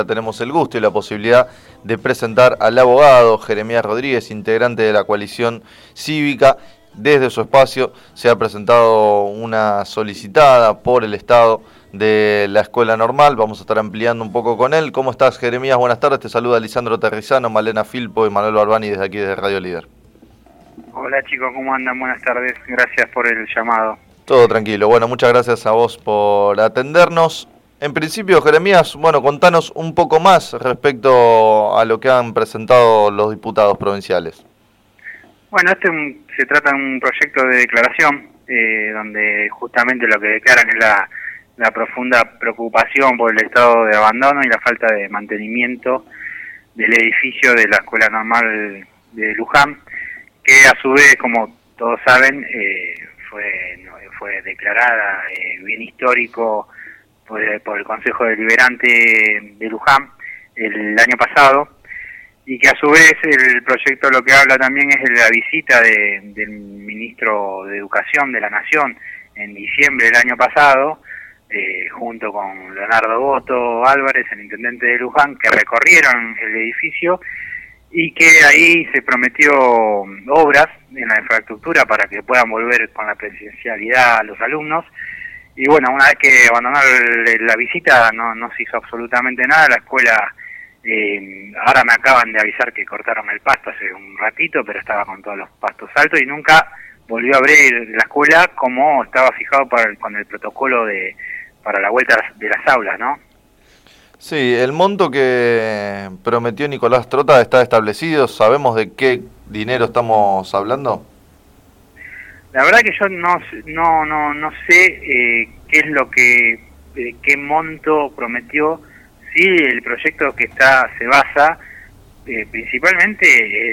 Tenemos el gusto y la posibilidad de presentar al abogado Jeremías Rodríguez, integrante de la coalición cívica. Desde su espacio se ha presentado una solicitada por el Estado de la Escuela Normal. Vamos a estar ampliando un poco con él. ¿Cómo estás, Jeremías? Buenas tardes. Te saluda Lisandro Terrizano, Malena Filpo y Manuel Barbani desde aquí de Radio Líder. Hola chicos, ¿cómo andan? Buenas tardes. Gracias por el llamado. Todo tranquilo. Bueno, muchas gracias a vos por atendernos. En principio, Jeremías, bueno, contanos un poco más respecto a lo que han presentado los diputados provinciales. Bueno, se trata de un proyecto de declaración donde justamente lo que declaran es la profunda preocupación por el estado de abandono y la falta de mantenimiento del edificio de la Escuela Normal de Luján, que a su vez, como todos saben, fue declarada bien histórico por el Consejo Deliberante de Luján el año pasado, y que a su vez el proyecto lo que habla también es de la visita del ministro de Educación de la Nación en diciembre del año pasado, junto con Leonardo Boto Álvarez, el intendente de Luján, que recorrieron el edificio y que ahí se prometió obras en la infraestructura para que puedan volver con la presencialidad a los alumnos. Y bueno, una vez que abandonaron la visita no se hizo absolutamente nada. La escuela, ahora me acaban de avisar que cortaron el pasto hace un ratito, pero estaba con todos los pastos altos y nunca volvió a abrir la escuela como estaba fijado con el protocolo para la vuelta de las aulas, ¿no? Sí, el monto que prometió Nicolás Trota está establecido. ¿Sabemos de qué dinero estamos hablando? La verdad que yo no sé qué es lo qué monto prometió. Sí, el proyecto que se basa principalmente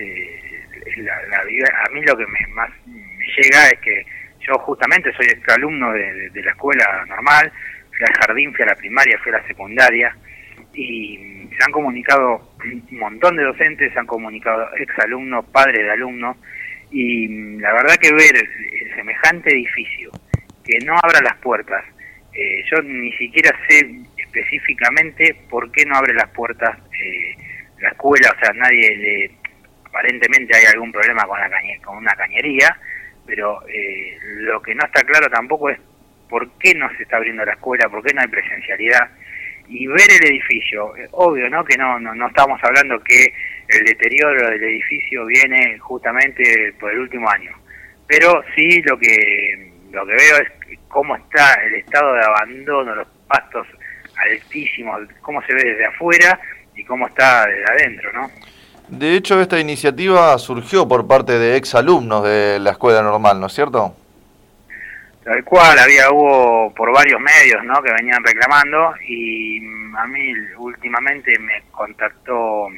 a mí lo que me llega es que yo justamente soy exalumno de la escuela normal, fui al jardín, fui a la primaria, fui a la secundaria, y se han comunicado un montón de docentes, se han comunicado exalumnos, padres de alumnos, y la verdad que ver semejante edificio que no abra las puertas, yo ni siquiera sé específicamente por qué no abre las puertas la escuela. O sea, aparentemente hay algún problema con una cañería, pero lo que no está claro tampoco es por qué no se está abriendo la escuela, por qué no hay presencialidad. Y ver el edificio, obvio, ¿no? Que no estamos hablando que el deterioro del edificio viene justamente por el último año, pero sí lo que veo es cómo está el estado de abandono, los pastos altísimos, cómo se ve desde afuera y cómo está desde adentro, ¿no? De hecho, esta iniciativa surgió por parte de exalumnos de la Escuela Normal, ¿no es cierto? Tal cual, hubo por varios medios, ¿no?, que venían reclamando, y a mí últimamente me contactó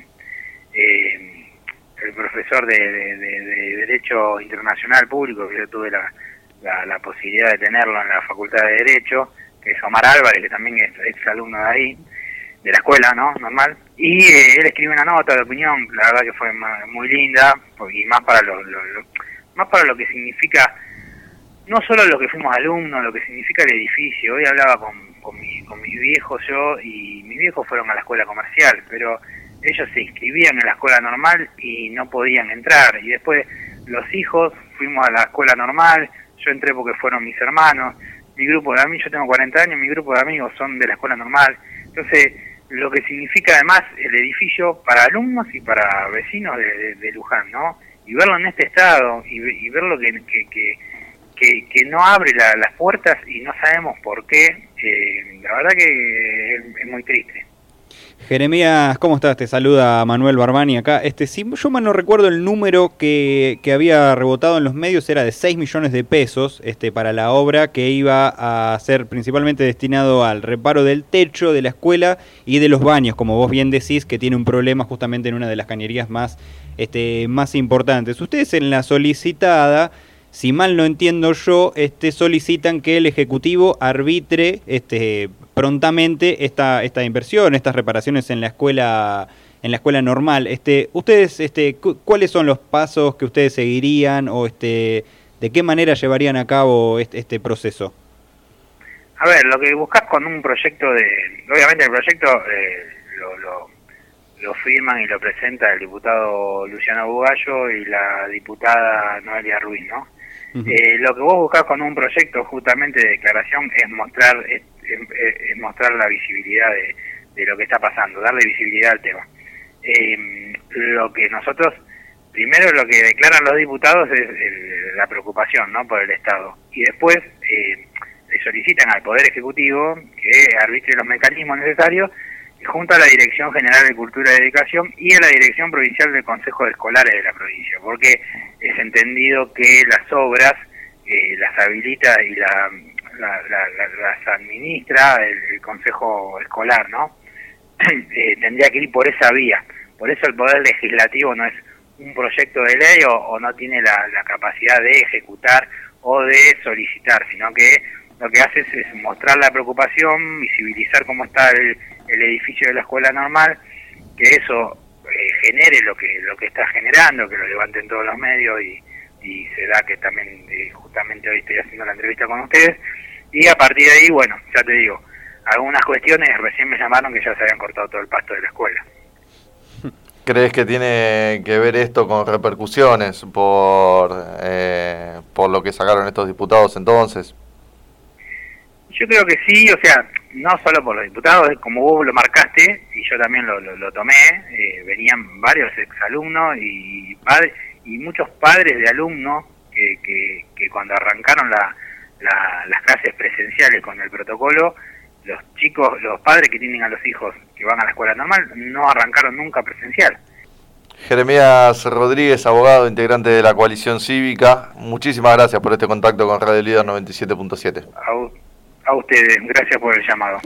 el profesor de Derecho Internacional Público, que yo tuve la posibilidad de tenerlo en la Facultad de Derecho, que es Omar Álvarez, que también es exalumno de ahí, de la escuela, ¿no?, normal, y él escribió una nota de opinión, la verdad que fue muy linda, y más para lo que significa, no solo lo que fuimos alumnos, lo que significa el edificio. Hoy hablaba con mis viejos yo, y mis viejos fueron a la escuela comercial, pero ellos se inscribían en la escuela normal y no podían entrar, y después los hijos fuimos a la escuela normal, yo entré porque fueron mis hermanos, mi grupo de amigos, yo tengo 40 años, mi grupo de amigos son de la escuela normal. Entonces, lo que significa además el edificio para alumnos y para vecinos de Luján, ¿no? Y verlo en este estado, y verlo que no abre las puertas y no sabemos por qué, la verdad que es muy triste. Jeremías, ¿cómo estás? Te saluda Manuel Barbani acá. Si yo mal no recuerdo, el número que había rebotado en los medios era de 6 millones de pesos para la obra, que iba a ser principalmente destinado al reparo del techo de la escuela y de los baños, como vos bien decís, que tiene un problema justamente en una de las cañerías más importantes. Ustedes en la solicitada, si mal no entiendo yo, solicitan que el Ejecutivo arbitre prontamente esta inversión, estas reparaciones en la escuela normal. Ustedes, ¿cuáles son los pasos que ustedes seguirían o de qué manera llevarían a cabo este proceso? A ver, lo que buscas con un proyecto obviamente el proyecto lo firman y lo presenta el diputado Luciano Bugallo y la diputada Noelia Ruiz, ¿no? Lo que vos buscás con un proyecto justamente de declaración es mostrar la visibilidad de lo que está pasando, darle visibilidad al tema. Lo que nosotros, primero lo que declaran los diputados es la preocupación, ¿no?, por el Estado, y después le solicitan al Poder Ejecutivo que arbitre los mecanismos necesarios junto a la Dirección General de Cultura y Educación y a la Dirección Provincial del Consejo de Escolares de la provincia, porque es entendido que las obras las habilita y las administra el Consejo Escolar, ¿no? Tendría que ir por esa vía. Por eso el Poder Legislativo no es un proyecto de ley o no tiene la capacidad de ejecutar o de solicitar, sino que lo que hace es mostrar la preocupación, visibilizar cómo está el edificio de la escuela normal, que eso genere lo que está generando, que lo levanten todos los medios y se da que también justamente hoy estoy haciendo la entrevista con ustedes, y a partir de ahí, bueno, ya te digo, algunas cuestiones recién me llamaron que ya se habían cortado todo el pasto de la escuela. ¿Crees que tiene que ver esto con repercusiones por lo que sacaron estos diputados entonces? Yo creo que sí, o sea, no solo por los diputados, como vos lo marcaste, y yo también lo tomé, venían varios exalumnos y padres, y muchos padres de alumnos que cuando arrancaron las clases presenciales con el protocolo, los padres que tienen a los hijos que van a la escuela normal, no arrancaron nunca presencial. Jeremías Rodríguez, abogado, integrante de la coalición cívica, muchísimas gracias por este contacto con Radio Líder 97.7. A ustedes, gracias por el llamado.